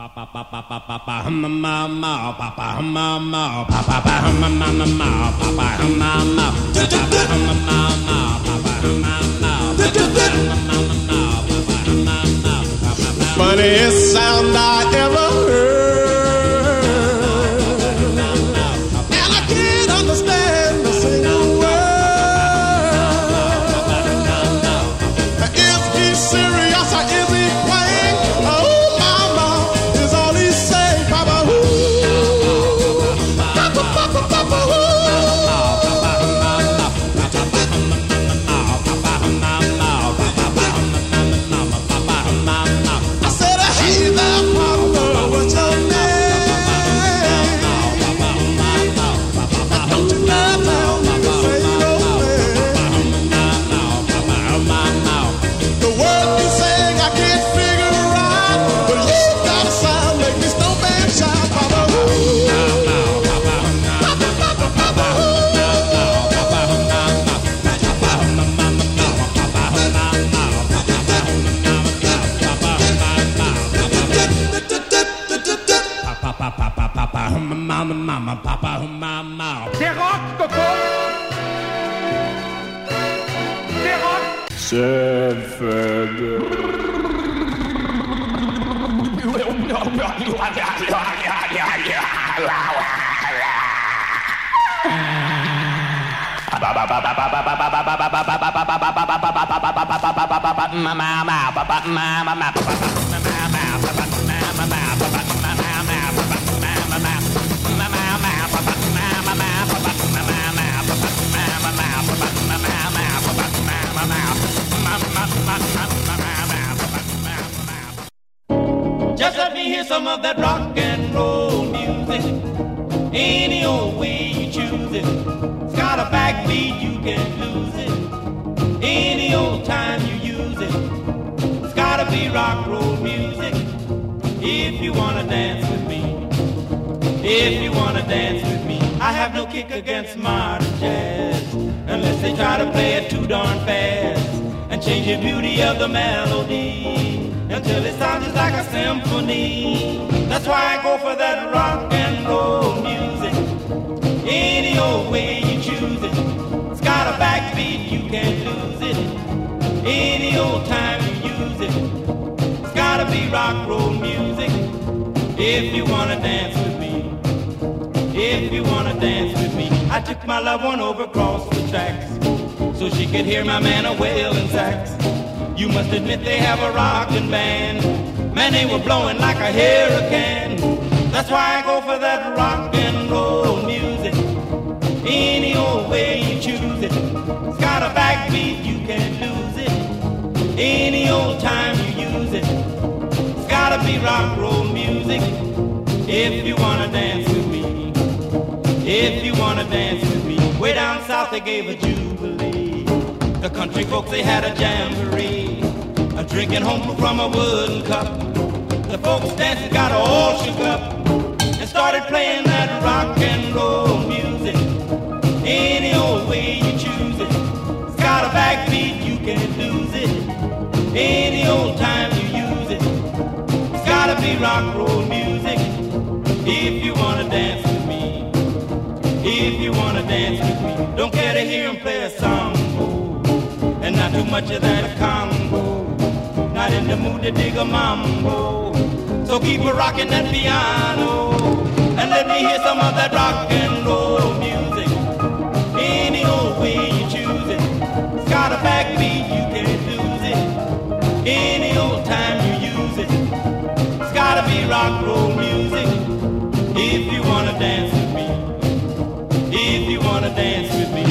Funniest sound I ever heard, and I can't understand a single word. Is he serious or is he playing? Oh, mama, is all he saying, Papa, Papa, Papa, Papa, mama, papa, mama. C'est rock, Coco. C'est rock. C'est fait de... Just let me hear some of that rock and roll music. Any old way you choose it. It's got a backbeat, you can't lose it. Any old time you use it. It's gotta be rock roll music. If you wanna dance with me, if you wanna dance with me, I have no kick against modern jazz, unless they try to play it too darn fast and change the beauty of the melody until it sounds just like a symphony. That's why I go for that rock and roll music. Any old way you choose it. It's got a backbeat, you can't lose it. Any old time you use it. It's gotta be rock roll music. If you wanna dance with me, if you wanna dance with me. I took my loved one over across the tracks so she could hear my man a wailing sax. You must admit they have a rockin' band. Man, they were blowing like a hurricane. That's why I go for that rock and roll music. Any old way you choose it. It's got a backbeat, you can't lose it. Any old time you use it. It's gotta be rock roll music. If you wanna dance with me, if you wanna dance with me. Way down south they gave a jubilee. The country folks, they had a jamboree, a drinking home from a wooden cup. The folks dancing got all shook up and started playing that rock and roll music. Any old way you choose it. It's got a backbeat, you can't lose it. Any old time you use it. It's gotta be rock roll music. If you wanna dance with me, if you wanna dance with me. Don't care to hear him play a song, and not too much of that Congo. Not in the mood to dig a mambo. So keep a rockin' that piano, and let me hear some of that rock and roll music. Any old way you choose it. It's got a backbeat, you can't lose it. Any old time you use it. It's gotta be rock roll music. If you wanna dance with me, if you wanna dance with me.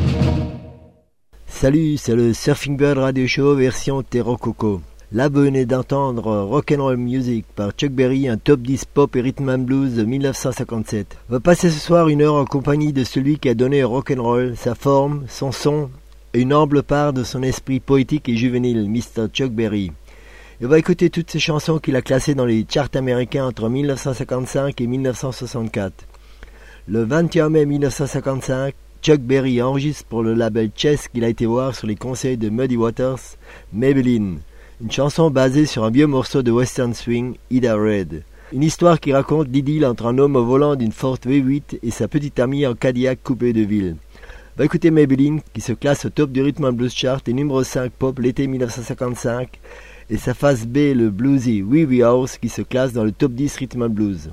Salut, c'est le Surfing Bird Radio Show version Terro Coco. Là, vous venez d'entendre Rock'n'Roll Music par Chuck Berry, un top 10 pop et rhythm and blues de 1957. On va passer ce soir une heure en compagnie de celui qui a donné au rock'n'roll sa forme, son son et une ample part de son esprit poétique et juvénile, Mr. Chuck Berry. Et on va écouter toutes ces chansons qu'il a classées dans les charts américains entre 1955 et 1964. Le 21 mai 1955, Chuck Berry enregistre pour le label Chess qu'il a été voir sur les conseils de Muddy Waters, Maybelline, une chanson basée sur un vieux morceau de western swing, Ida Red. Une histoire qui raconte l'idylle entre un homme au volant d'une Ford V8 et sa petite amie en Cadillac coupé de ville. Va écouter Maybelline qui se classe au top du Rhythm and Blues Chart et numéro 5 pop l'été 1955 et sa face B, le bluesy Wee Wee House qui se classe dans le top 10 Rhythm and Blues.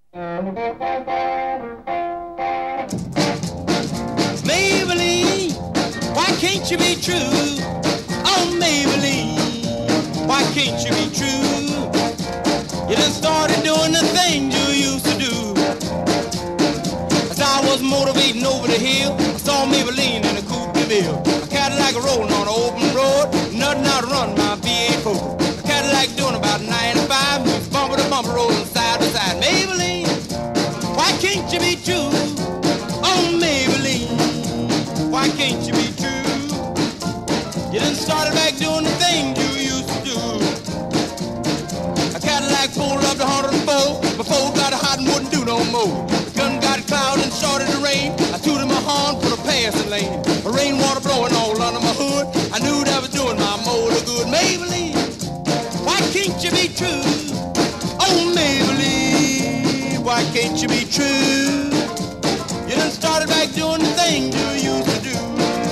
Maybelline, why can't you be true? Oh Maybelline, why can't you be true? You done started doing the things you used to do. As I was motivating over the hill, I saw Maybelline in a coupe de ville. A Cadillac rolling on an open road, nothing out to run my V8 A Cadillac doing about 95, moves bumper to bumper, rolling side to side. Maybelline, why can't you be true? Oh Maybelline, why can't you be true? You done started back doing the things you used to do. A Cadillac pulled up to 104, before it got hot and wouldn't do no more. The gun got cloud and started to rain. I tooted my horn for the passing lane. The rainwater blowing all under my hood. I knew that was doing my motor good. Maybelline, why can't you be true? Oh Maybelline, why can't you be true? You done started back doing the things you used to do.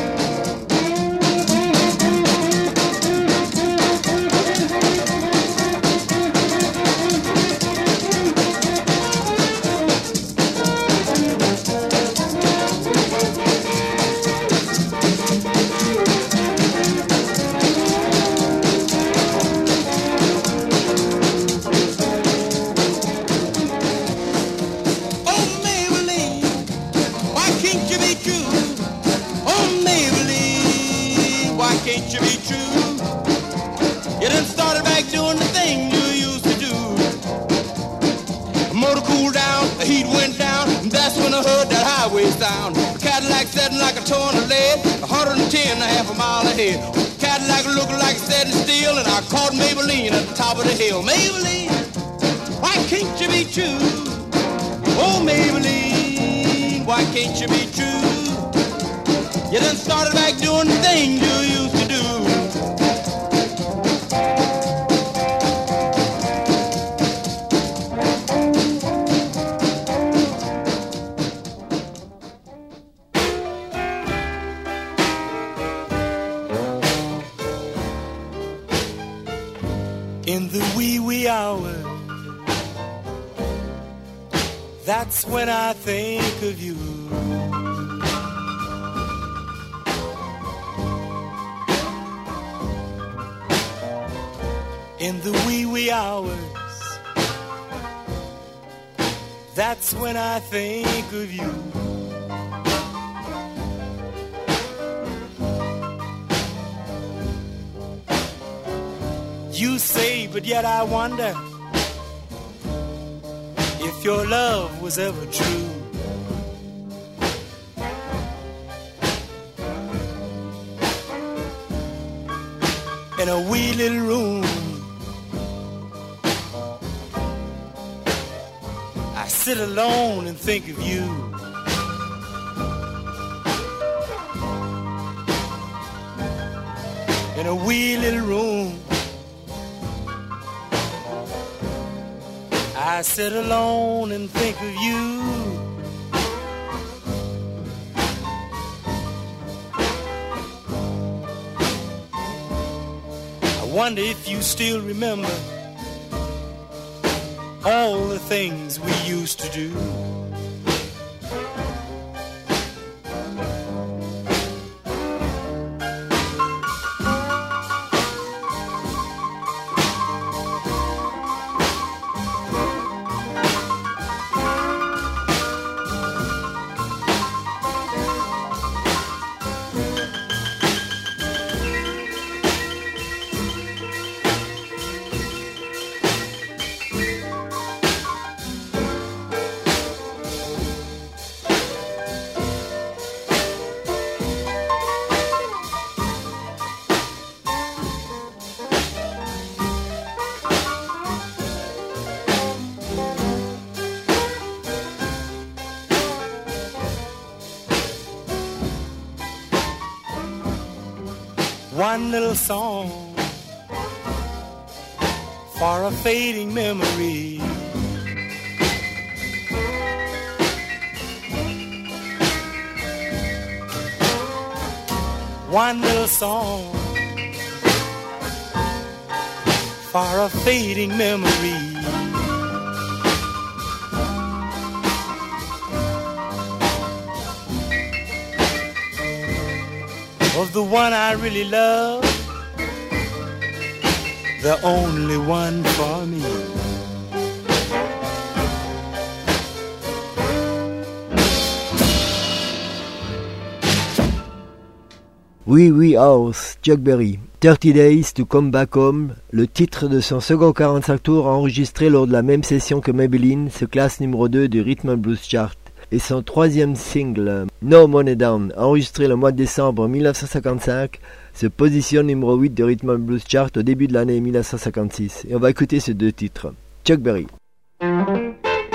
Can't you be true? You done started back doing the thing you used to do. The motor cooled down, the heat went down, and that's when I heard that highway sound. The Cadillac setting like a ton of lead, 110 and a half a mile ahead. Cadillac looking like it's setting still, and I caught Maybelline at the top of the hill. Maybelline, why can't you be true? Oh Maybelline, why can't you be true? You done started back doing the thing you used to do. In the wee wee hour, that's when I think of you. In the wee wee hours, that's when I think of you. You say, but yet I wonder if your love was ever true. In a wee little room, I sit alone and think of you. In a wee little room, I sit alone and think of you. I wonder if you still remember all the things we used to do. One little song for a fading memory. one little song for a fading memory of the one I really love, the only one for me. Oui, oui, House, Chuck Berry. 30 Days to Come Back Home, le titre de son second 45 tours enregistré lors de la même session que Maybelline, se classe numéro 2 du Rhythm and Blues Chart. Et son troisième single, No Money Down, enregistré le mois de décembre 1955, se positionne numéro 8 du Rhythm and Blues Chart au début de l'année 1956. Et on va écouter ces deux titres. Chuck Berry. I'm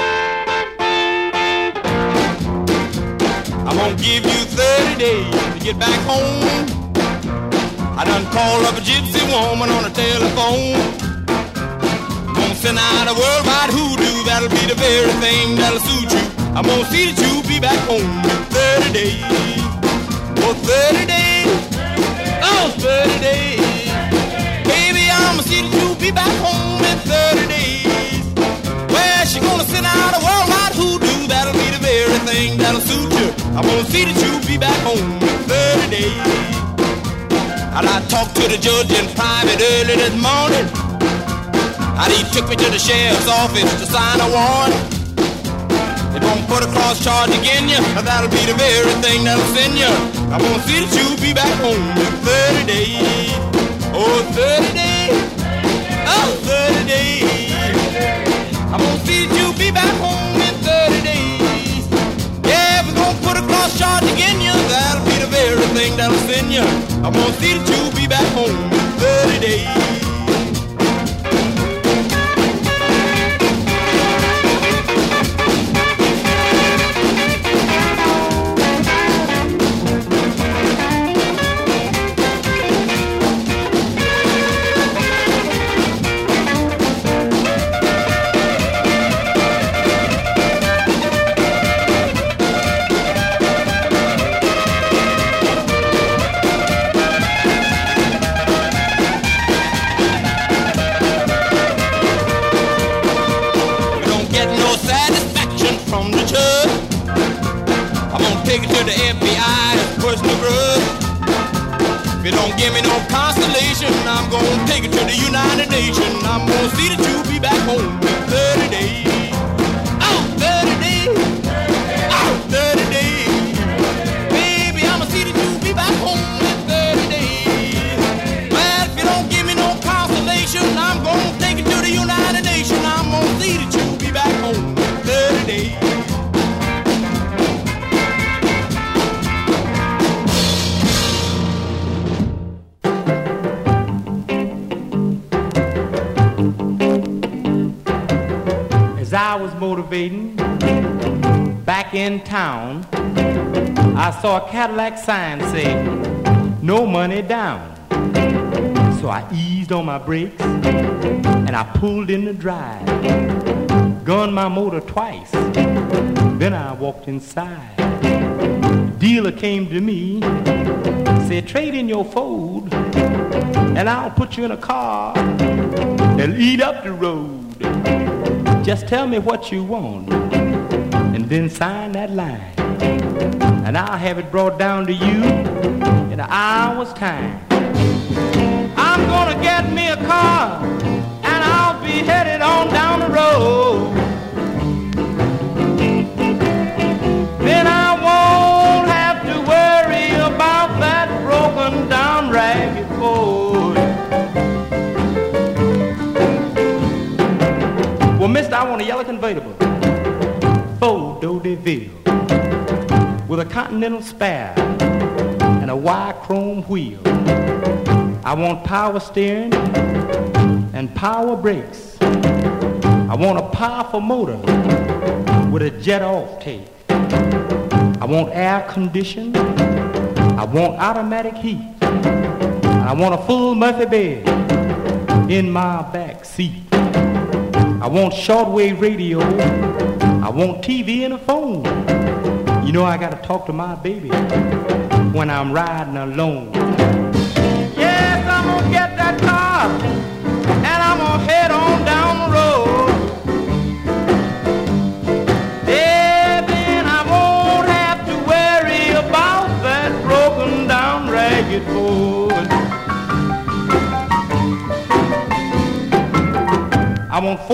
gonna give you 30 days to get back home. I done called up a gypsy woman on the telephone. Gonna send out a worldwide hoodoo, that'll be the very thing that'll suit you. I'm gonna see that you be back home in 30 days. Oh, 30 days. Oh, 30 days. Baby, I'm gonna see that you be back home in 30 days. Well, she gonna send out a worldwide hoodoo, that'll be the very thing that'll suit you. I'm gonna see that you be back home in 30 days. And I talked to the judge in private early this morning. And he took me to the sheriff's office to sign a warrant. They gonna put a cross charge against you, that'll be the very thing that'll send you. I'm gonna see that you be back home in 30 days. Oh, 30 days. Oh, 30 days. I'm gonna see that you be back home in 30 days. Yeah, we're gonna put a cross charge against you, that'll be the very thing that'll send you. I'm gonna see that you be back home in 30 days. The FBI is personal grudge. If you don't give me no consolation, I'm gonna take it to the United Nations. I'm gonna see that you be back home in 30 days. Oh, 30 days. Oh, 30 days. Baby, I'ma see that you be back home in 30 days. Well, if you don't give me no consolation, I'm gonna take it to the United Nations. I'm gonna see that you be back home in 30 days. I was motivating back in town. I saw a Cadillac sign say, no money down. So I eased on my brakes and I pulled in the drive. Gunned my motor twice. Then I walked inside. Dealer came to me, said, trade in your Ford and I'll put you in a car that'll eat up the road. Just tell me what you want, and then sign that line, and I'll have it brought down to you in an hour's time. I'm gonna get me a car, and I'll be headed on down the road. Then I won't have to worry about that broken down ragged Ford. Well, mister, I want a yellow convertible, Ford DeVille, with a Continental spare and a wide chrome wheel. I want power steering and power brakes. I want a powerful motor with a jet off tape. I want air conditioning. I want automatic heat. And I want a full Murphy bed in my back seat. I want shortwave radio. I want TV and a phone. You know I gotta talk to my baby when I'm riding alone.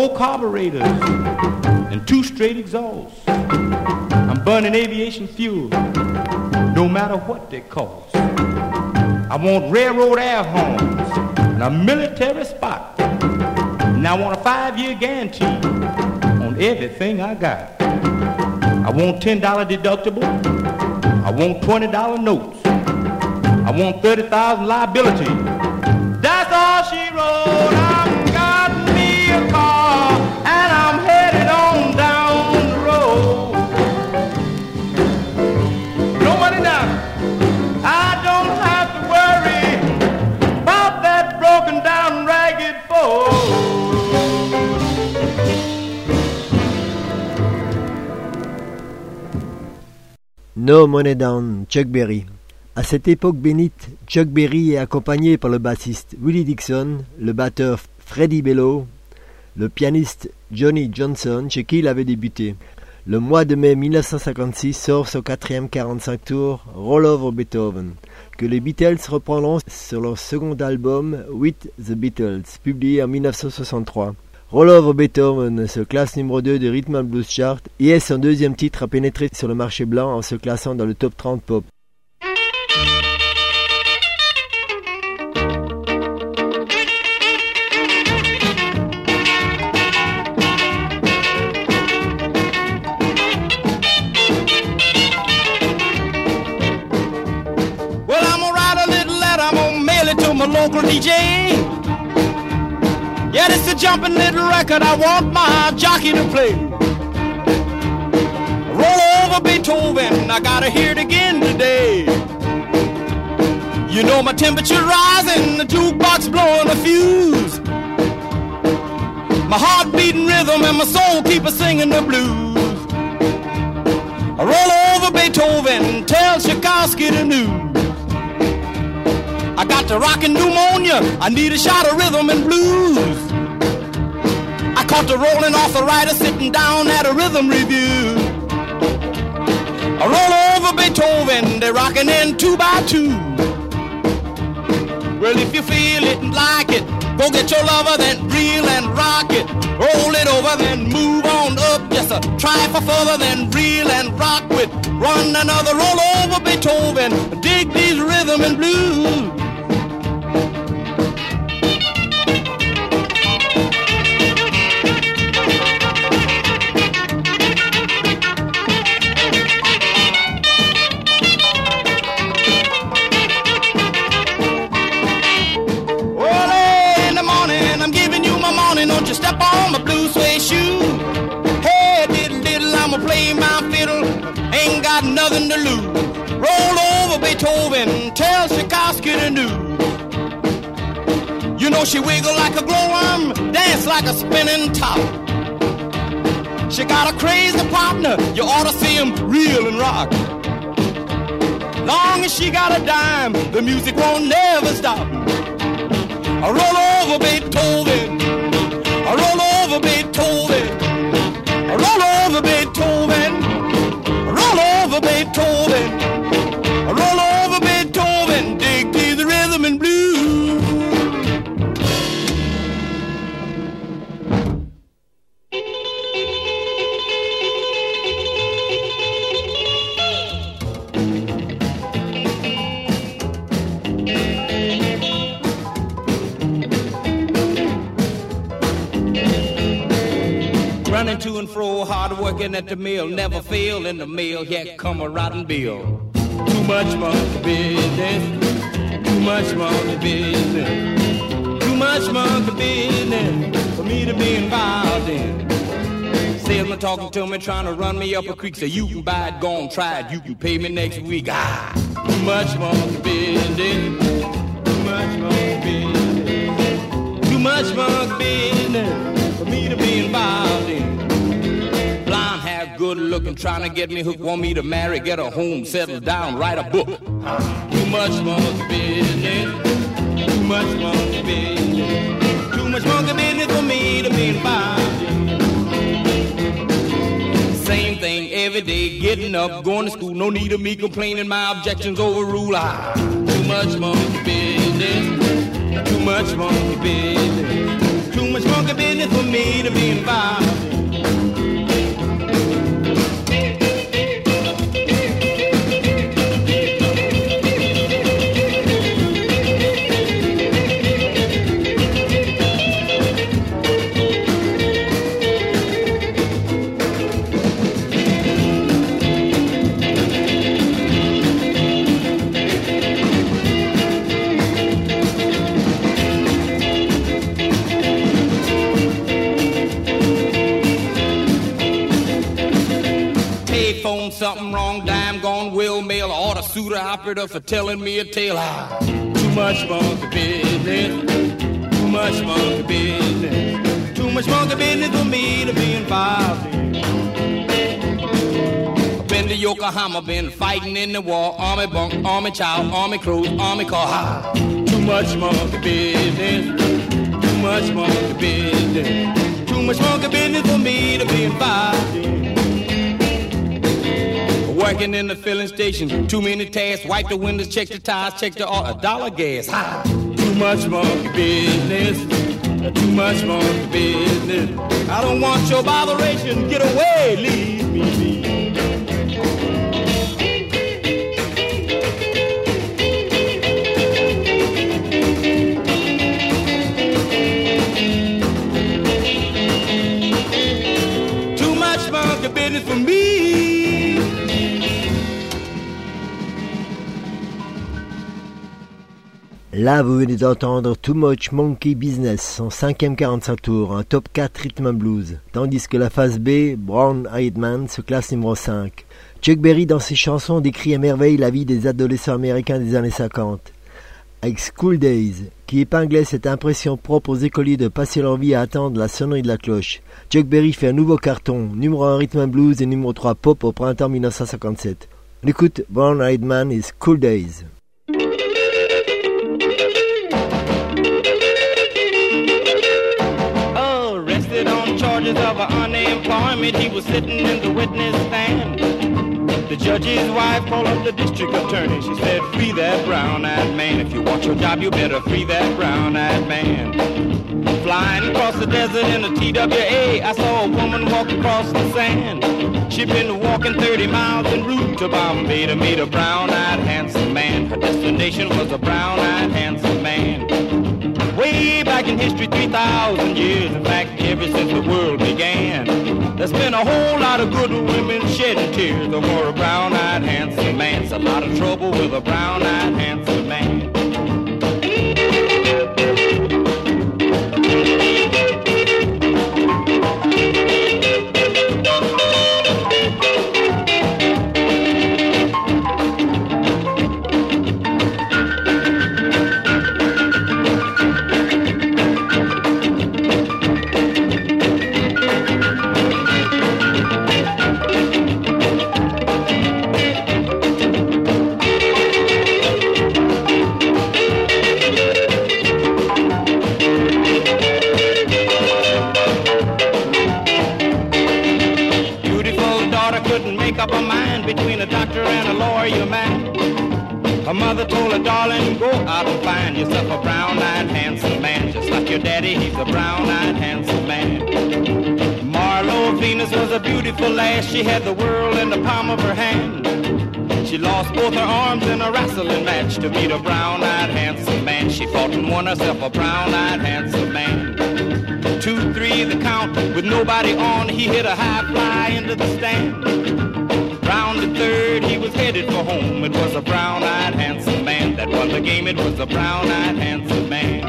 4 carburetors and 2 straight exhausts. I'm burning aviation fuel, no matter what they cost. I want railroad air horns and a military spot. And I want a 5-year guarantee on everything I got. I want $10 deductible. I want $20 notes. I want 30,000 liability. That's all she wrote. I'm got me a car and I'm headed on down the road. No money down. I don't have to worry about that broken down ragged Ford. No Money Down, Chuck Berry. À cette époque bénite, Chuck Berry est accompagné par le bassiste Willie Dixon, le batteur Freddie Bellow, le pianiste Johnny Johnson, chez qui il avait débuté. Le mois de mai 1956 sort son 4e 45 tours, Roll Over Beethoven, que les Beatles reprendront sur leur second album With the Beatles, publié en 1963. Roll Over Beethoven se classe numéro 2 du Rhythm and Blues Chart et est son 2e titre à pénétrer sur le marché blanc en se classant dans le top 30 pop. Well, I'm gonna write a little letter, I'm gonna mail it to my local DJ. Yeah, this is a jumping little record I want my jockey to play. Roll over Beethoven, I gotta hear it again today. You know my temperature rising, the jukebox blowing a fuse. My heart beating rhythm and my soul keep singing the blues. I roll over Beethoven, tell Tchaikovsky the news. I got the rockin' pneumonia, I need a shot of rhythm and blues. I caught the rolling arthritis sitting down at a rhythm review. I roll over Beethoven, they're rockin' in 2 by 2. Well, if you feel it and like it, go get your lover, then reel and rock it. Roll it over, then move on up. Just a try for further, then reel and rock with. Run another roll over Beethoven, dig these rhythm and blues. Don't you step on my blue suede shoe. Hey, diddle diddle, I'ma play my fiddle. Ain't got nothing to lose. Roll over Beethoven, tell Tchaikovsky the news. You know she wiggle like a glowworm, dance like a spinning top. She got a crazy partner, you ought to see him reel and rock. Long as she got a dime, the music won't never stop. I roll over Beethoven, I roll over Beethoven, I roll over Beethoven, I roll over Beethoven, I roll over Beethoven, dig to the rhythm and blues. Running to and fro, hard working at the mill, never fail in the mail, here come a rotten bill. Too much monkey business, too much monkey business, too much monkey business for me to be involved in. Salesman talking to me, trying to run me up a creek, say you can buy it, go on, try it, you can pay me next week. Ah, too much monkey business, too much monkey business, too much monkey business for me to be involved in. Blonde hair, good looking, trying to get me hooked, want me to marry, get a home, settle down, write a book. Too much monkey business, too much monkey business, too much monkey business for me to be involved in. Same thing every day, getting up, going to school, no need of me complaining, my objections overrule. Ah, too much monkey business, too much monkey business, too much monkey monkey business for me to be involved. Something wrong, dime gone, will mail, order suitor operator for telling me a tale. Too much monkey business, too much monkey business, too much monkey business for me to be involved in. Been to Yokohama, been fighting in the war, army bunk, army child, army crew, army car. Too much monkey business, too much monkey business, too much monkey business for me to be involved in. Working in the filling station, too many tasks, wipe the windows, check the tires, check the oil, $1 gas. Too much monkey business, too much monkey business. I don't want your botheration, get away, leave me be. Too much monkey business for me. Là, vous venez d'entendre Too Much Monkey Business, son 5e 45 tours, un top 4 rhythm and blues, tandis que la phase B, Brown Eyed Man, se classe numéro 5. Chuck Berry, dans ses chansons, décrit à merveille la vie des adolescents américains des années 50. Avec School Days, qui épinglait cette impression propre aux écoliers de passer leur vie à attendre la sonnerie de la cloche, Chuck Berry fait un nouveau carton, numéro 1 rhythm and blues et numéro 3 pop au printemps 1957. On écoute Brown Eyed Man et School Days. Charges of unemployment, he was sitting in the witness stand. The judge's wife called up the district attorney. She said, free that brown-eyed man. If you want your job, you better free that brown-eyed man. Flying across the desert in a TWA, I saw a woman walk across the sand. She'd been walking 30 miles en route to Bombay to meet a brown-eyed handsome man. Her destination was a brown-eyed handsome man. Way back in history, 3,000 years, in fact, ever since the world began, there's been a whole lot of good women shedding tears over a brown-eyed handsome man. It's a lot of trouble with a brown-eyed handsome man. Her mother told her, darling, go out and find yourself a brown-eyed handsome man. Just like your daddy, he's a brown-eyed handsome man. Marlo Venus was a beautiful lass. She had the world in the palm of her hand. She lost both her arms in a wrestling match to meet a brown-eyed handsome man. She fought and won herself a brown-eyed handsome man. 2, 3, the count, with nobody on, he hit a high fly into the stand. Round the third, he was headed for home. It was a brown-eyed handsome man that won the game. It was a brown-eyed handsome man.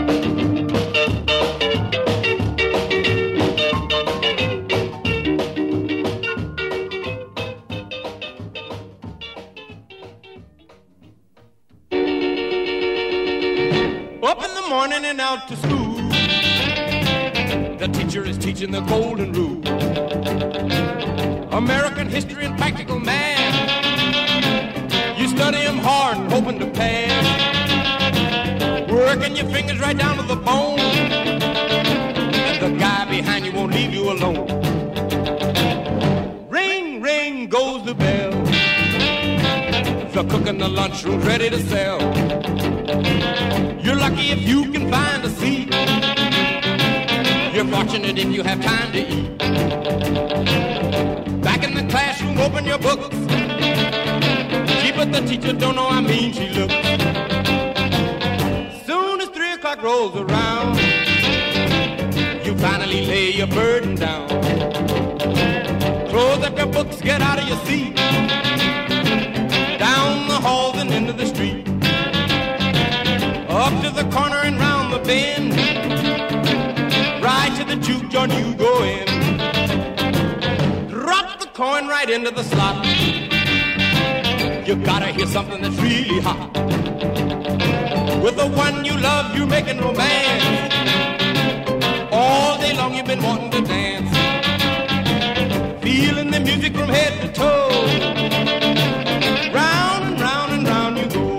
Up in the morning and out to school. The teacher is teaching the golden rule. American history and practical math. You study them hard and hoping to pass. Working your fingers right down to the bone. And the guy behind you won't leave you alone. Ring, ring goes the bell. The cook in the lunchroom's ready to sell. You're lucky if you can find a seat. Your fortunate if you have time to eat. Back in the classroom, open your books. She but the teacher don't know how mean she looks. Soon as 3 o'clock rolls around, you finally lay your burden down. Close up your books, get out of your seat. Down the halls and into the street. Up to the corner and round the bend. Right to the juke joint you go in. Drop the coin right into the slot. You gotta hear something that's really hot. With the one you love, you're making romance. All day long you've been wanting to dance. Feeling the music from head to toe. Round and round and round you go.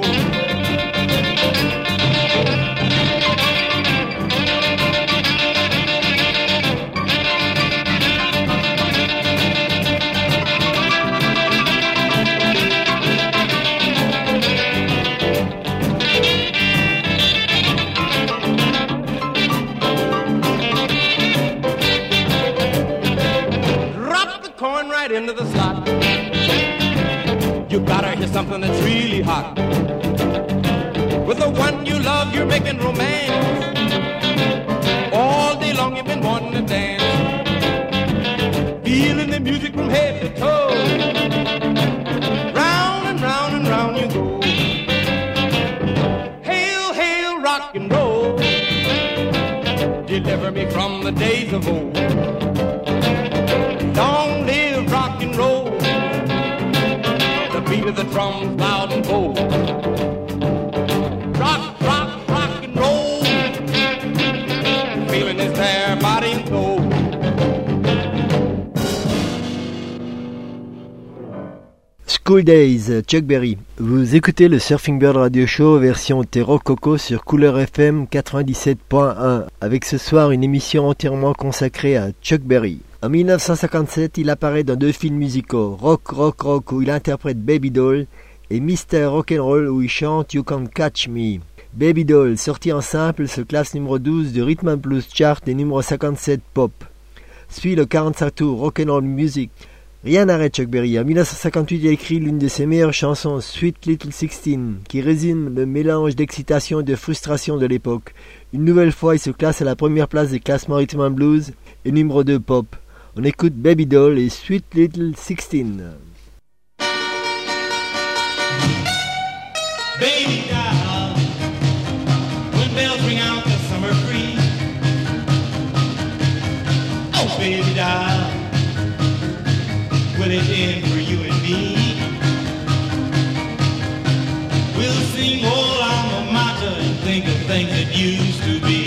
Into the slot. You gotta hear something that's really hot. With the one you love, you're making romance. All day long you've been wanting to dance. Feeling the music from head to toe. Round and round and round you go. Hail, hail, rock and roll. Deliver me from the days of old. Long live rock and roll. The beat of the drums loud and bold. Rock, rock, rock and roll. Feeling is there, body and soul. School Days, Chuck Berry. Vous écoutez le Surfing Bird Radio Show version Terro Coco sur Couleur FM 97.1 avec ce soir une émission entièrement consacrée à Chuck Berry. En 1957, il apparaît dans 2 films musicaux, Rock Rock Rock où il interprète Baby Doll et Mr. Rock'n'Roll où il chante You Can't Catch Me. Baby Doll, sorti en simple, se classe numéro 12 du Rhythm and Blues Chart et numéro 57 pop. Suit le 45 tours Rock'n'Roll Music. Rien n'arrête Chuck Berry. En 1958, il a écrit l'une de ses meilleures chansons, Sweet Little 16, qui résume le mélange d'excitation et de frustration de l'époque. Une nouvelle fois, il se classe à la première place des classements Rhythm and Blues et numéro 2 pop. On écoute Baby Doll et Sweet Little 16. Baby doll, when bells ring out the summer breeze. Oh, baby doll, will it end for you and me? We'll sing old alma mater and think of things that used to be.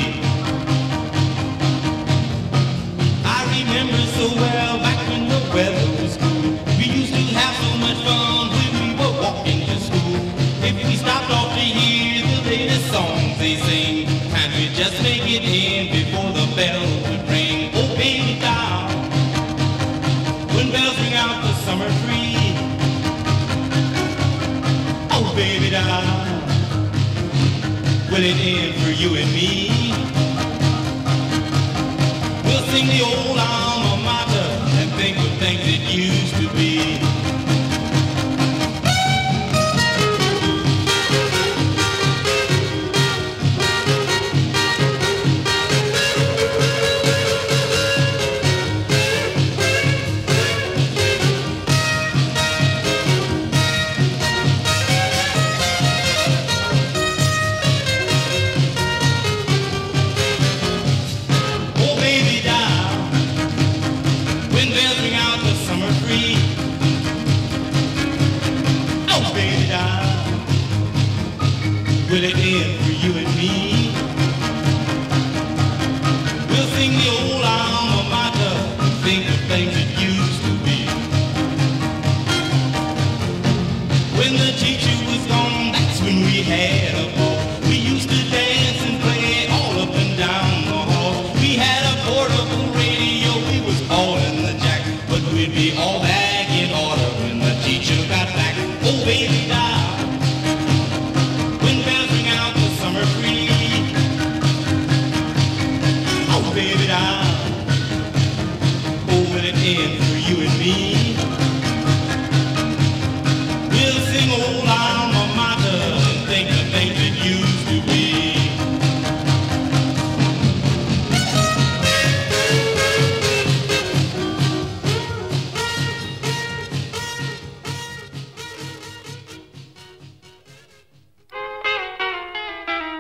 Remember so well back when the weather was cool. We used to have so much fun when we were walking to school. If we stopped off to hear the latest songs they sing, and we just make it in before the bells would ring. Oh, baby doll, when bells ring out the summer tree. Oh, baby doll, will it end for you and me? We'll sing the old alma mater and think of things it used to be. Will it end for you and me? We'll sing the old alma mater and think of things that used to be. When the teacher was gone, that's when we had a ball. We used to dance and play all up and down the hall. We had a portable radio, we was all in the jack, but we'd be all back in order when the teacher got back. Oh, baby, doll, summer free. Oh, baby doll,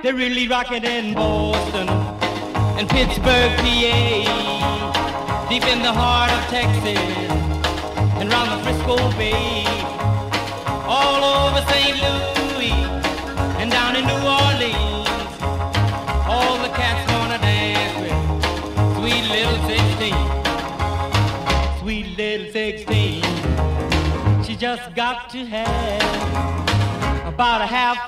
They're really rocking in Boston and Pittsburgh, PA, deep in the heart of Texas and round the Frisco Bay, all over St. Louis and down in New Orleans. All the cats gonna dance with sweet little 16. Sweet little 16. She just got to have about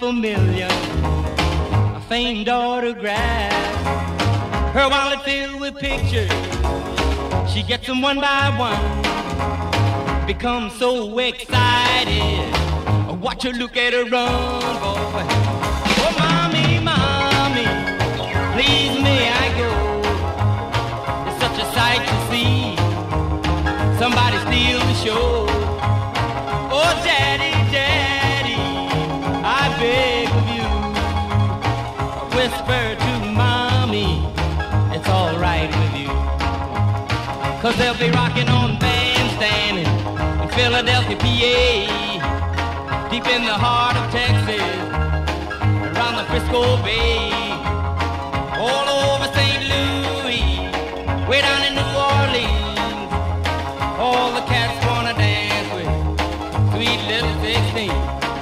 $500,000 famed autographs. Her wallet filled with pictures, she gets them one by one. Becomes so excited, watch her, look at her run, boy. Oh, mommy, mommy, please may I go? It's such a sight to see, somebody steal the show. Oh, daddy, daddy, I beg of you, whisper to mommy, it's all right with you. 'Cause they'll be rocking on Bandstand in Philadelphia, PA, deep in the heart of Texas, around the Frisco Bay, all over St. Louis, way down in New Orleans. All the cats wanna dance with sweet little 16.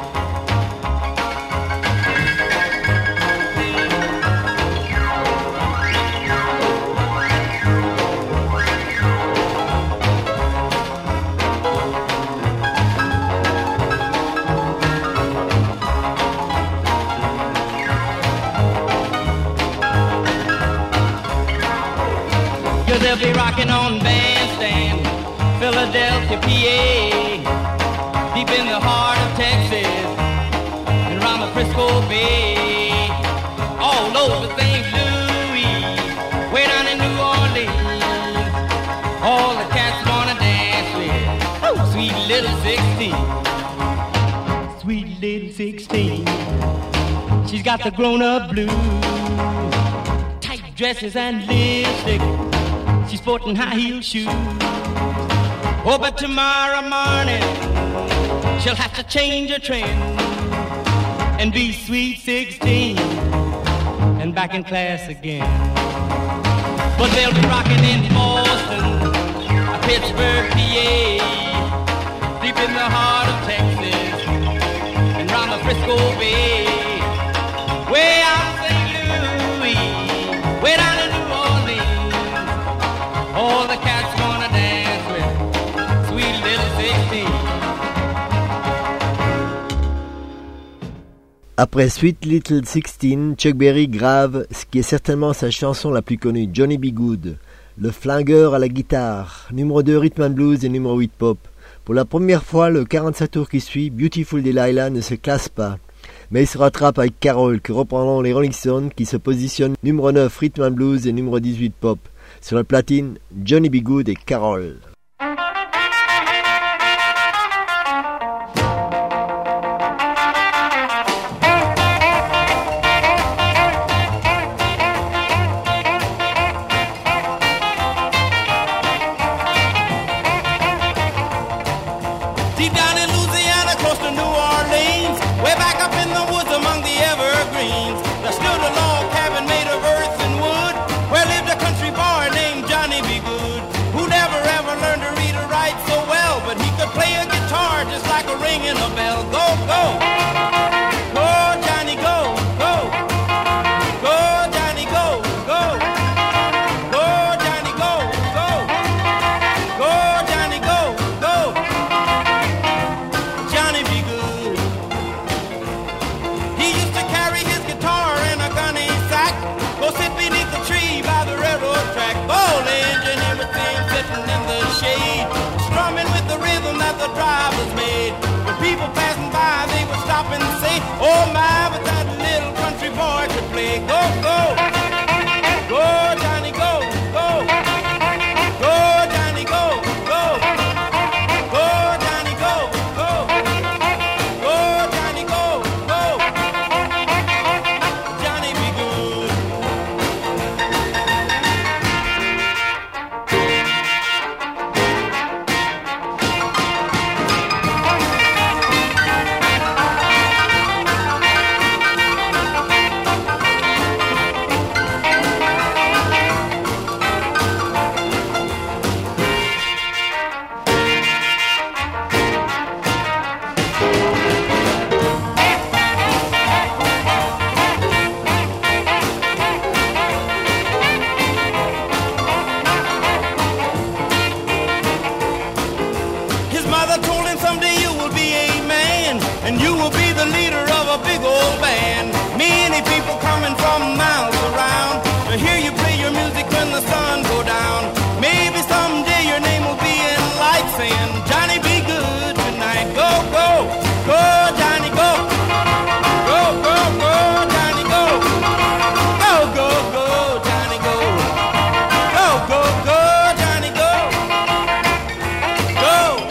They'll be rocking on Bandstand, Philadelphia, PA, deep in the heart of Texas, and around the Frisco Bay, all over St. Louis, way down in New Orleans. All the cats wanna dance with sweet little 16. Sweet little 16. She's got the grown-up blues, tight dresses and lipstick. She's sporting high-heel shoes. Oh, but tomorrow morning she'll have to change her trend and be sweet 16 and back in class again. But they'll be rocking in Boston, Pittsburgh, PA, deep in the heart of Texas and round the Frisco Bay, way out in St. Louis, way down in New Orleans. All the cats wanna dance with sweet little 16. Après Sweet Little 16, Chuck Berry grave ce qui est certainement sa chanson la plus connue, Johnny B. Good, le flingueur à la guitare, numéro 2 Rhythm and Blues et numéro 8 Pop. Pour la première fois, le 45 tours qui suit, Beautiful Delilah ne se classe pas, mais il se rattrape avec Carol, que reprendront les Rolling Stones, qui se positionnent numéro 9 Rhythm and Blues et numéro 18 Pop. Sur la platine, Johnny B. Good et Carol. Deep down in Louisiana, close to New Orleans, way back up in the woods among the evergreens, there stood a log cabin made of earth and wood, where lived a country boy named Johnny B. Good, who never ever and you will be the leader of a big old band. Many people coming from miles around to hear you play your music when the sun go down. Maybe someday your name will be in lights saying, Johnny, be good tonight. Go, go, go, Johnny, go. Go, go, go, Johnny, go. Go, go, go, Johnny, go. Go, go, go, Johnny, go. Go,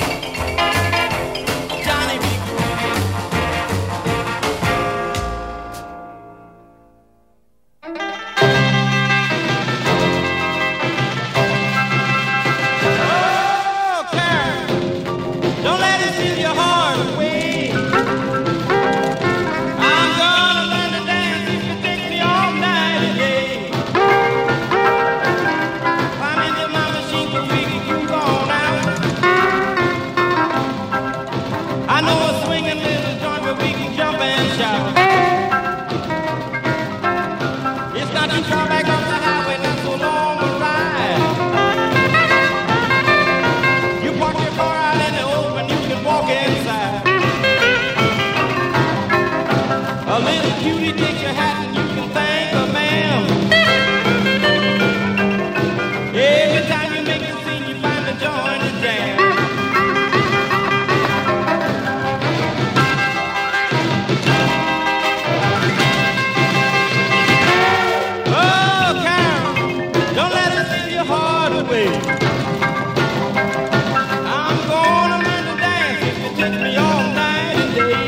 Johnny, be good. Oh, Karen, don't let it steal your heart away. I'm gonna learn to dance if you take me all night and day. Climb into my machine so we can groove on out. I know a swinging little joint where we can jump and shout. It's not too far back on the highway, not so long a ride. You park your car out in the open, you can walk inside. A little cutie takes your hat and you can thank her, ma'am. Every time you make a scene, you find a joint to jam. Oh, Carol, don't let it steal your heart away. I'm gonna learn to dance if you take me all night and day.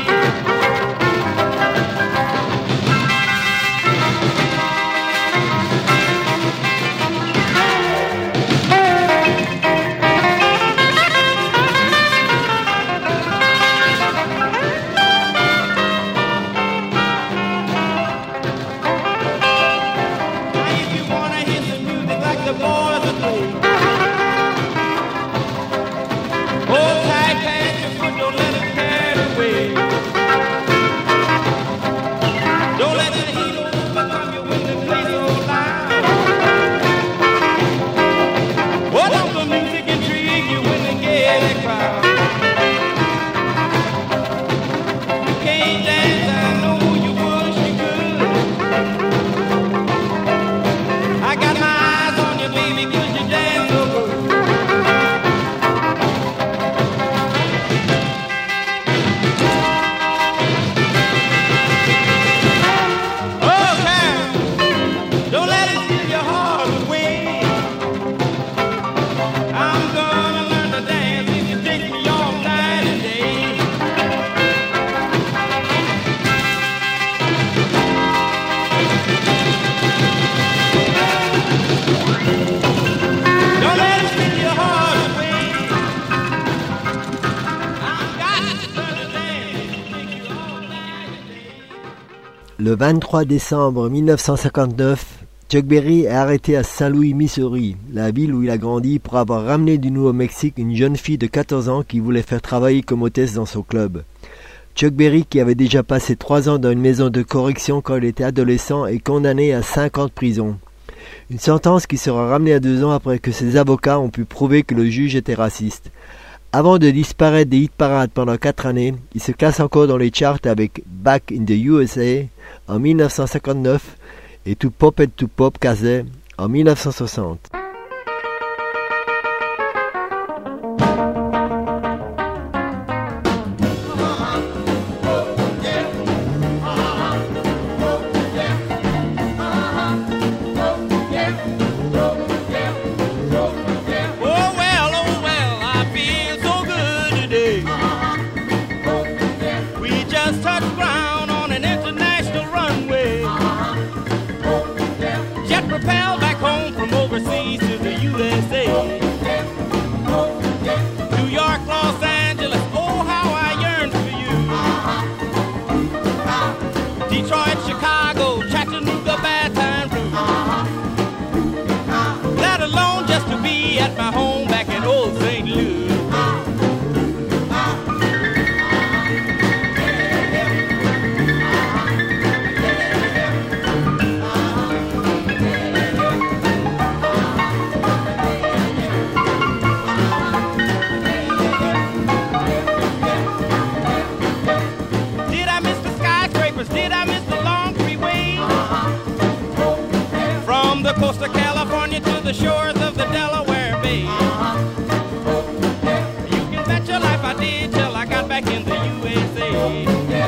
Now if you wanna hear some music like the boys are playing, hold tight, past your foot, don't let it carry away. Don't let the heat overcome you when the play so loud. What don't the music intrigue you when they get a crowd? You can't dance, I know you wish you could. I got my eyes on you, baby, 'cause you dance so good. Oh, Karen, don't let it steal your heart away. I'm gonna learn to dance if you take me all night and day. Don't let it steal your heart away. I've got to learn to dance if you take you all night and day. Le 23 décembre 1959, Chuck Berry est arrêté à Saint-Louis, Missouri, la ville où il a grandi, pour avoir ramené du Nouveau-Mexique une jeune fille de 14 ans qui voulait faire travailler comme hôtesse dans son club. Chuck Berry, qui avait déjà passé 3 ans dans une maison de correction quand il était adolescent, est condamné à 5 ans de prison. Une sentence qui sera ramenée à 2 ans après que ses avocats ont pu prouver que le juge était raciste. Avant de disparaître des hit-parades pendant 4 années, il se classe encore dans les charts avec Back in the USA en 1959 et To Pop and To Pop Casey en 1960. Oh well, I feel so good today. We just touched ground on an international runway. Jet propelled back home from overseas to the USA. New York, Los Angeles, oh how I yearn for you. Detroit, Chicago, Chattanooga, Baton Rouge. Let alone just to be at my home back in old St. Louis. coast of California to the shores of the Delaware Bay. You can bet your life I did till I got back in the USA.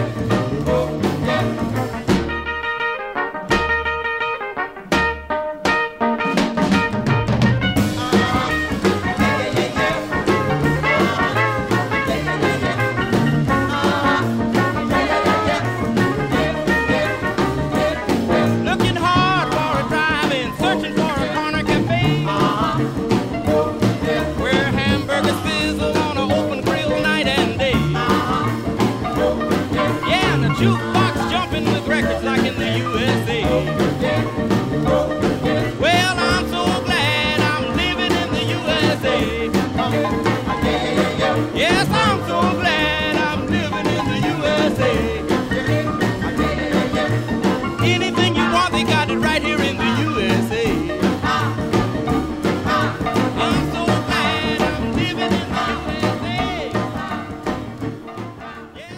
Jukebox jumping with records like in the USA. Well, I'm so glad I'm living in the USA. Yes, I'm so glad I'm living in the USA. Anything you want, they got it right here in the USA. I'm so glad I'm living in the USA. Yes,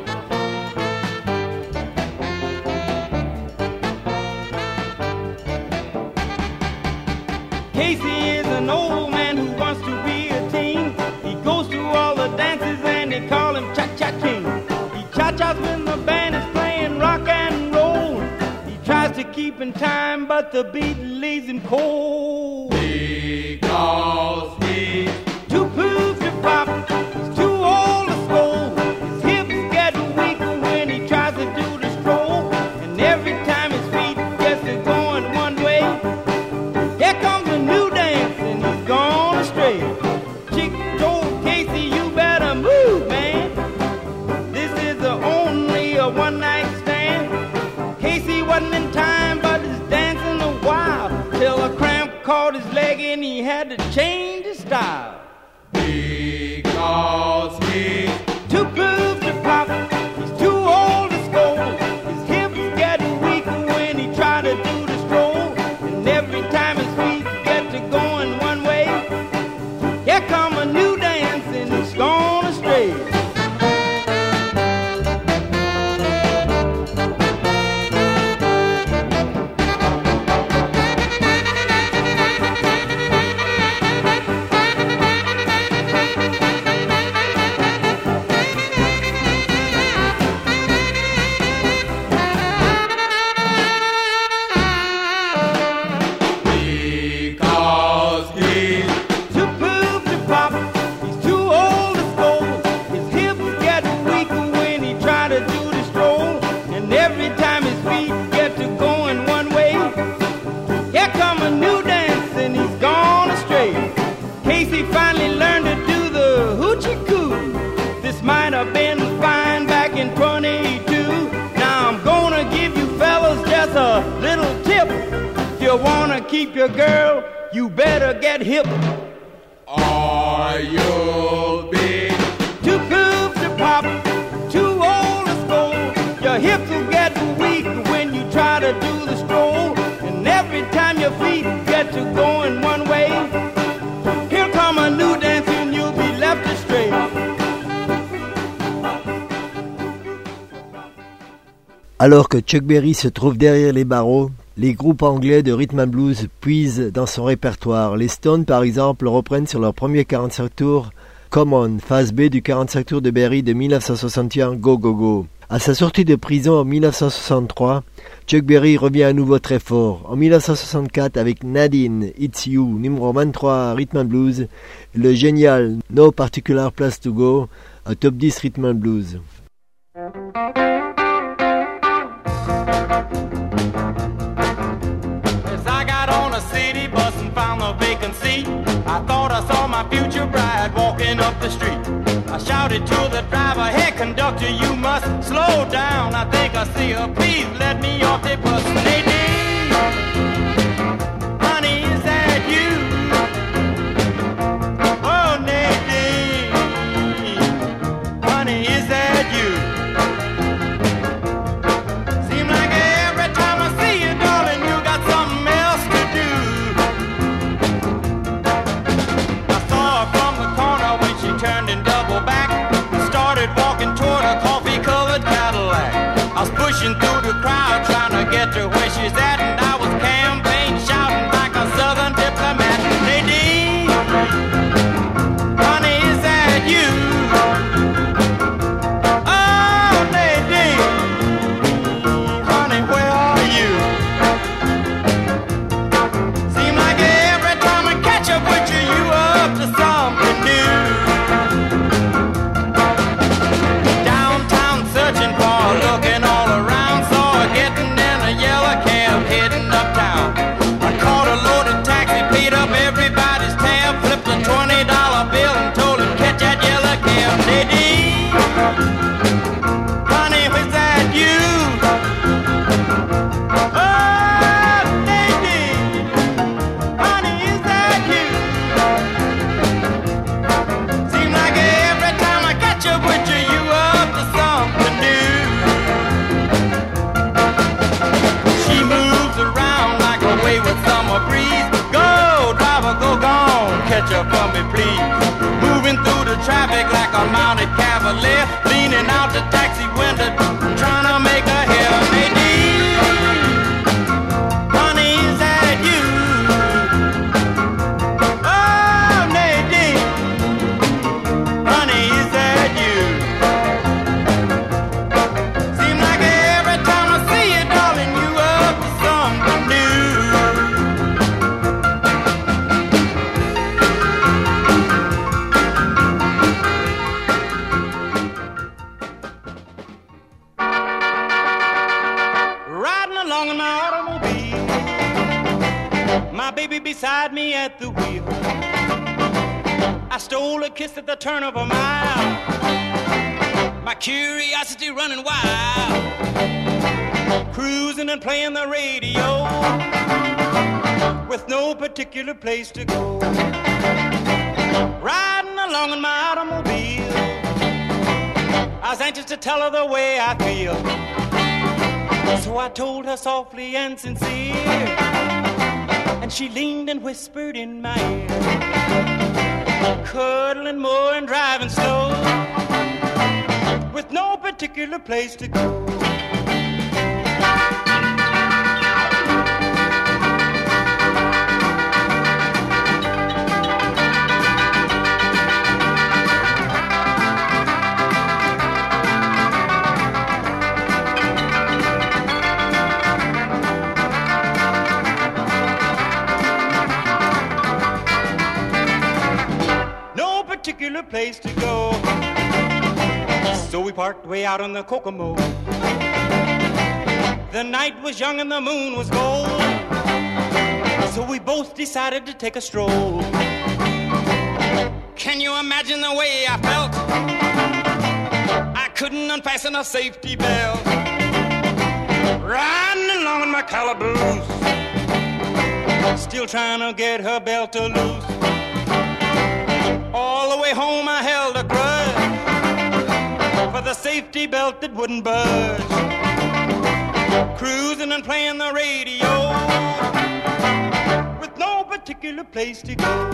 Casey is an old man who wants to be a teen. He goes to all the dances and they call him Cha-Cha King. He cha-chas when the band is playing rock and roll. He tries to keep in time, but the beat leaves him cold. Because he's too proof to pop, he's too old to scold. His hips get weaker when he tries to do the stroll. And every time his feet gets to going one way, here comes a new dance and he's gone astray. Chick told Casey, you better move, man. This is only a one-night stand. Casey wasn't in time, but he's dancing a while till a cramp caught his leg and he had to change his style. Because he's too groove to pop, he's too old to scold. His hips get weaker when he try to do the stroll. And every time his feet get to going one way, here come a new dance and he's gone astray. Because he's too groove to pop, he's too old to scold. His hips get weaker when he try to do the stroll. And every time his feet get to going one way, here come a new dance and he's gone astray. Casey finally learned to do the hoochie coo. This might have been fine back in 22. Now I'm gonna give you fellas just a little tip. If you wanna keep your girl, you better get hip, or you'll be too groove to pop, too old to scold. Your hips will get weak when you try to do the stroll. And every time your feet get to going one way, here come a new dance and you'll be left astray. Alors que Chuck Berry se trouve derrière les barreaux, les groupes anglais de rhythm and blues puisent dans son répertoire. Les Stones, par exemple, reprennent sur leur premier 45 tours Come On, phase B du 45 tours de Berry de 1961, Go Go Go. À sa sortie de prison en 1963, Chuck Berry revient à nouveau très fort. En 1964 avec Nadine, It's You, numéro 23 Rhythm and Blues, et le génial No Particular Place to Go, un top 10 Rhythm and Blues. I thought I saw my future bride walking up the street. I shouted to the driver, hey conductor, you must slow down. I think I see her, please let me off the bus. Nadine, honey, is that you? Oh, Nadine, honey, is that you? Seems like every time I see you, darling, you got something else to do. Turned and doubled back and started walking toward a coffee-colored Cadillac. I was pushing through the crowd trying to get to where she's at. departure for me, please. Moving through the traffic like a mounted cavalier, leaning out the taxi window, trying to make a hair. Nadine, honey, is that you? Oh, Nadine, honey, is that you? Seems like every time I see you, darling, you up to something new. Riding along in my automobile, my baby beside me at the wheel. I stole a kiss at the turn of a mile, my curiosity running wild. Cruising and playing the radio, with no particular place to go. Riding along in my automobile, I was anxious to tell her the way I feel. So I told her softly and sincere, and she leaned and whispered in my ear, cuddling more and driving slow, with no particular place to go. Particular place to go. So we parked way out on the Kokomo. The night was young and the moon was gold, so we both decided to take a stroll. Can you imagine the way I felt? I couldn't unfasten a safety belt, riding along in my calaboose, still trying to get her belt to loose. All the way home I held a grudge for the safety belt that wouldn't budge. Cruising and playing the radio, with no particular place to go.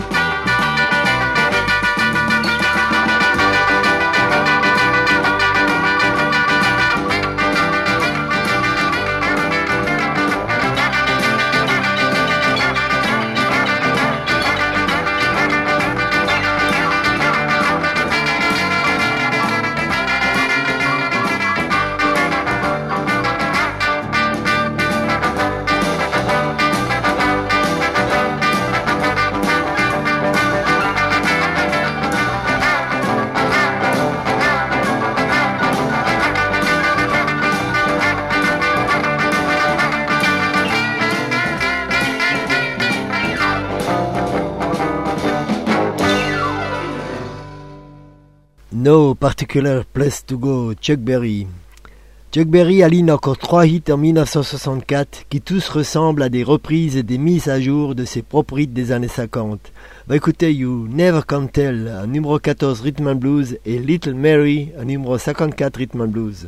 No Particular Place to Go, Chuck Berry. Chuck Berry aligne encore 3 hits en 1964 qui tous ressemblent à des reprises et des mises à jour de ses propres hits des années 50. Va écouter You Never Can Tell, un numéro 14 Rhythm and Blues, et Little Mary, un numéro 54 Rhythm and Blues.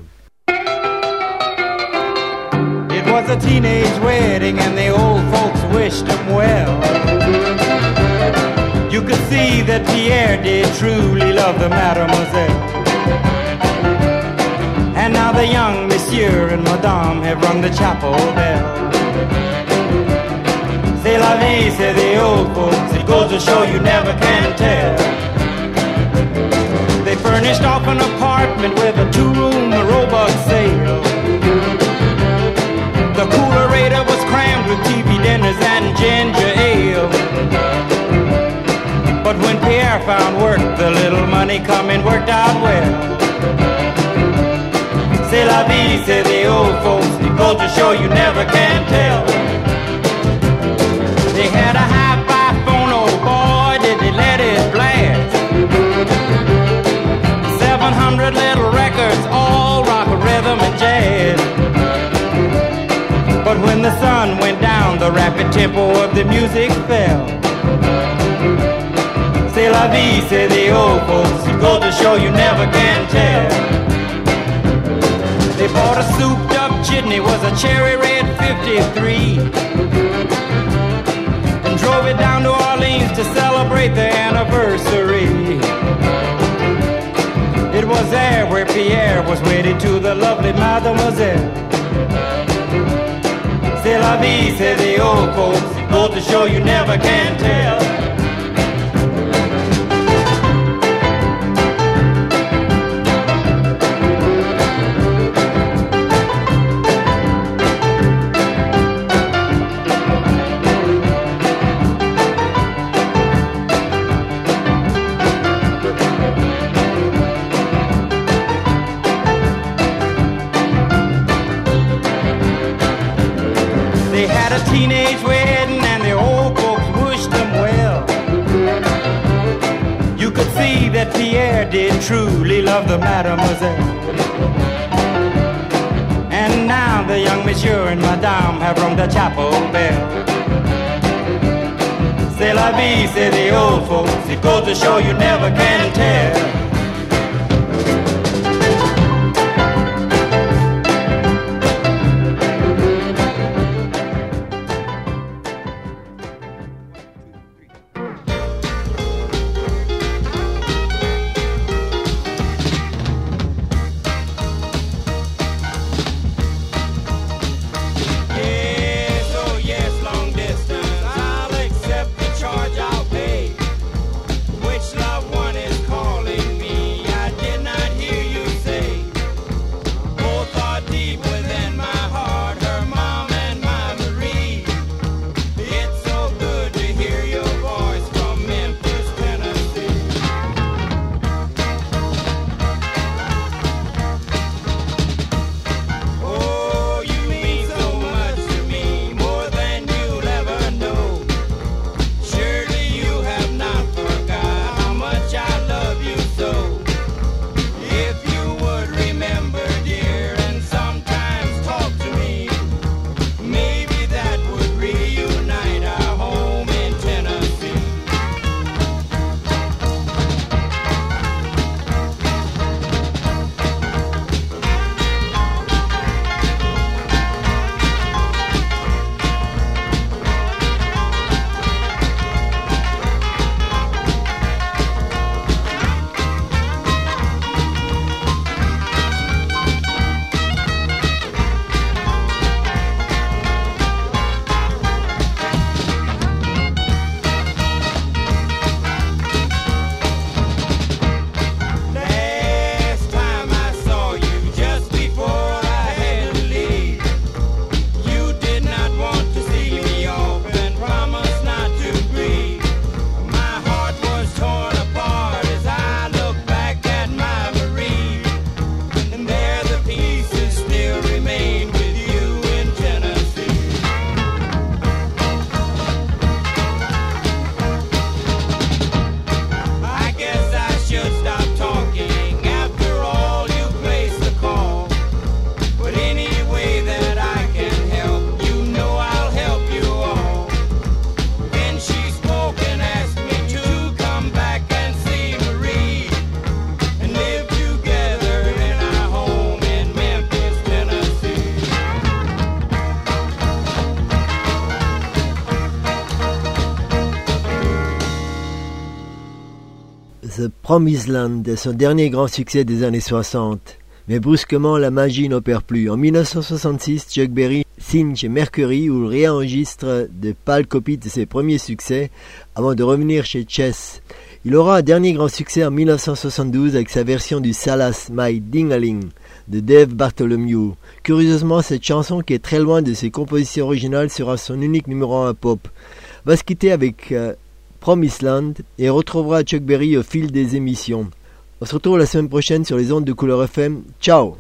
It was a teenage wedding and the old folks wished him well. You could see that Pierre did truly love the mademoiselle. And now the young monsieur and madame have rung the chapel bell. C'est la vie, say the old folks, it goes to show you never can tell. They furnished off an apartment with a 2-room robot sale. The coolerator was crammed with TV dinners and ginger ale. But when Pierre found work, the little money coming worked out well. C'est la vie, say the old folks, it goes to show you never can tell. They had a hi-fi phone, oh boy, did they let it blast. 700 little records, all rock, rhythm, and jazz. But when the sun went down, the rapid tempo of the music fell. C'est la vie, say the old folks, it goes to show you never can tell. They bought a souped up jitney, was a cherry red 53, and drove it down to Orleans to celebrate their Pierre was wedded to the lovely Mademoiselle. C'est la vie, say the old folks. Go to show you never can tell. Teenage wedding and the old folks wished them well. You could see that Pierre did truly love the mademoiselle. And now the young monsieur and madame have rung the chapel bell. C'est la vie, say the old folks. It goes to show you never can tell. The Promised Land est son dernier grand succès des années 60. Mais brusquement, la magie n'opère plus. En 1966, Chuck Berry signe chez Mercury où il réenregistre de pâles copies de ses premiers succès avant de revenir chez Chess. Il aura un dernier grand succès en 1972 avec sa version du Salas My Ding-a-Ling de Dave Bartholomew. Curieusement, cette chanson qui est très loin de ses compositions originales sera son unique numéro 1 pop. Va se quitter avec Promised Land et retrouvera Chuck Berry au fil des émissions. On se retrouve la semaine prochaine sur les ondes de Couleur FM. Ciao!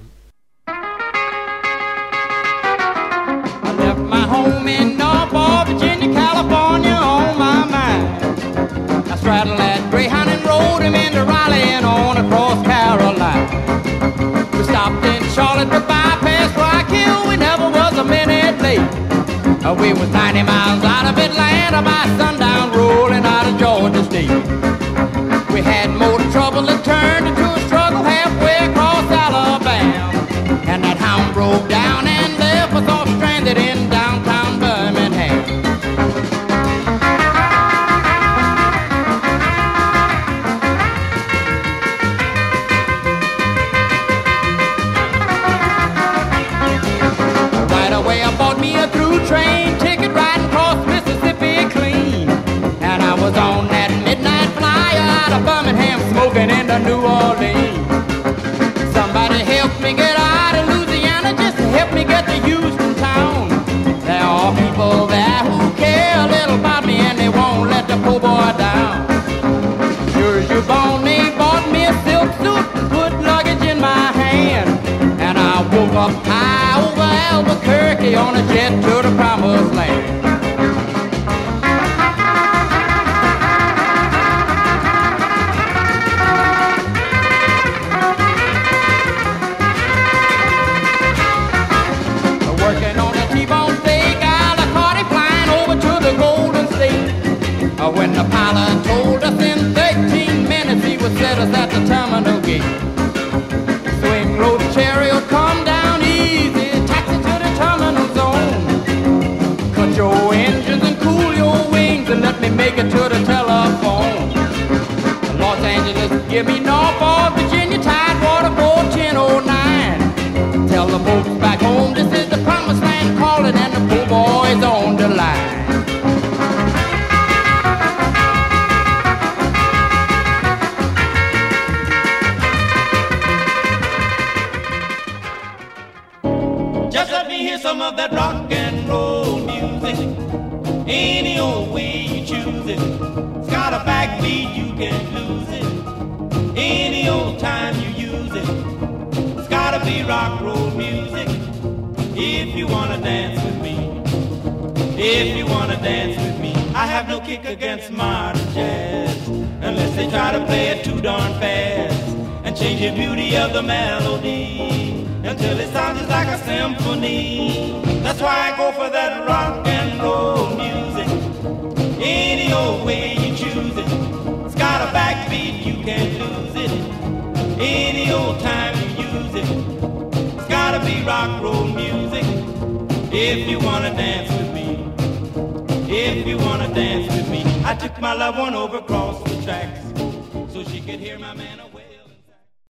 I left my home in Norfolk, Virginia, California on my mind. I straddled that Greyhound and rode him into Raleigh and on across Carolina. We stopped in Charlotte to bypass Rock Hill. We never was a minute late. We was 90 miles out of Atlanta by sundown, rolling out of Georgia State. We had more trouble than turned into a struggle halfway across Alabama. And that hound broke down and left us all stranded in downtown Birmingham. up high over Albuquerque on a jet to the promised land. Working on a T-bone steak, Alicardi flying over to the Golden State. When the pilot told us in 13 minutes he would set us at the terminal gate. Swing low the chariot, come down easy, taxi to the terminal zone. Cut your engines and cool your wings and let me make it to the telephone. Los Angeles, give me Norfolk, Virginia, Tidewater 41009. Tell the folks back home this is the promised land calling and the poor boys on the line. Just let me hear some of that rock and roll music. Any old way you choose it. It's got a backbeat, you can't lose it. Any old time you use it. It's gotta be rock roll music. If you wanna dance with me. If you wanna dance with me. I have no kick against modern jazz, unless they try to play it too darn fast and change the beauty of the melody until it sounds just like a symphony. That's why I go for that rock and roll music. Any old way you choose it. It's got a backbeat, you can't lose it. Any old time you use it. It's gotta be rock roll music. If you wanna dance with me. If you wanna dance with me. I took my loved one over across the tracks so she could hear my man.